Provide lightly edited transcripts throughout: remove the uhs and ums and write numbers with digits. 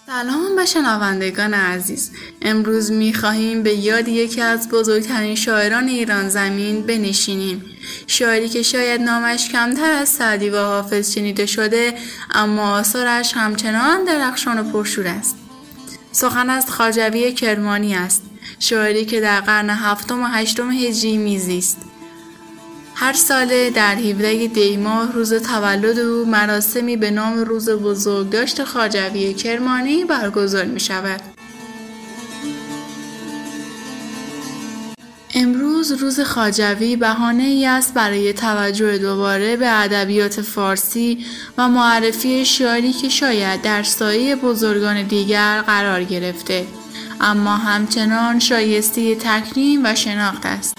سلام به شنوندگان عزیز. امروز می‌خواهیم به یاد یکی از بزرگترین شاعران ایران زمین بنشینیم. شاعری که شاید نامش کمتر از سعدی و حافظ شنیده شده، اما آثارش همچنان درخشان و پرشور است. سخن از خواجوی کرمانی است، شاعری که در قرن 7 و 8 هجری میزیست. هر ساله در 17 دی ماه روز تولد او مراسمی به نام روز بزرگداشت خواجوی کرمانی برگزار می شود. امروز روز خواجوی بهانه‌ای است برای توجه دوباره به ادبیات فارسی و معرفی شاعری که شاید در سایه بزرگان دیگر قرار گرفته، اما همچنان شایسته تکریم و شناخت است.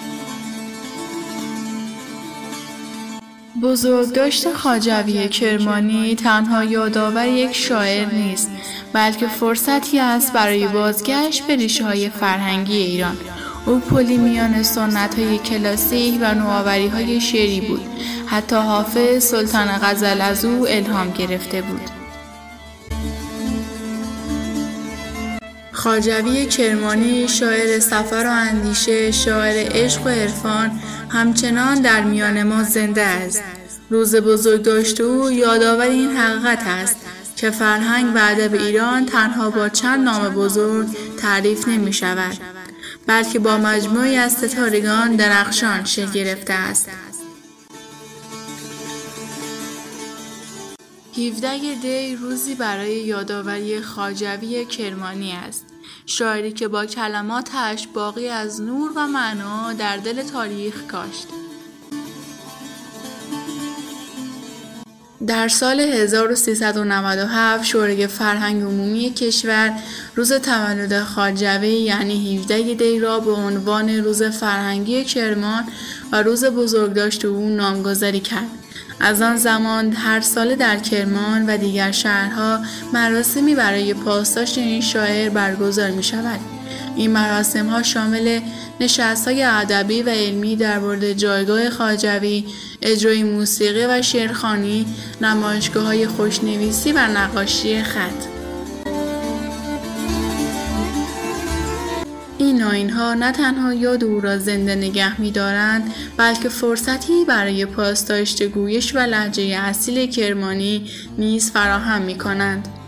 بزرگداشت خواجوی کرمانی تنها یادآور یک شاعر نیست، بلکه فرصتی است برای بازگشت به ریشه‌های فرهنگی ایران. او پلی میان سنت‌های کلاسیک و نوآوری‌های شعری بود. حتی حافظ سلطان غزل از او الهام گرفته بود. خواجوی کرمانی شاعر سفر و اندیشه، شاعر عشق و عرفان، همچنان در میان ما زنده است. روز بزرگداشت او یادآور این حقیقت است که فرهنگ و ادب ایران تنها با چند نام بزرگ تعریف نمی شود، بلکه با مجموعی از ستارگان درخشان شکل گرفته است. 17 دی روزی برای یادآوری خواجوی کرمانی است، شاعری که با کلماتش باقی از نور و معنا در دل تاریخ کاشت. در سال 1397 شورای فرهنگ عمومی کشور روز تولد خواجوی یعنی 17 دی را به عنوان روز فرهنگی کرمان و روز بزرگداشت او نامگذاری کرد. از آن زمان هر سال در کرمان و دیگر شهرها مراسمی برای پاسداشت این شاعر برگزار می شود. این مراسم ها شامل نشست‌های ادبی و علمی در مورد جایگاه خواجوی، اجرای موسیقی و شعرخوانی، نمایشگاه‌های خوشنویسی و نقاشی خط. این آیین‌ها نه تنها یاد او را زنده نگه می‌دارند، بلکه فرصتی برای پاسداشت گویش و لهجه اصیل کرمانی نیز فراهم می‌کنند.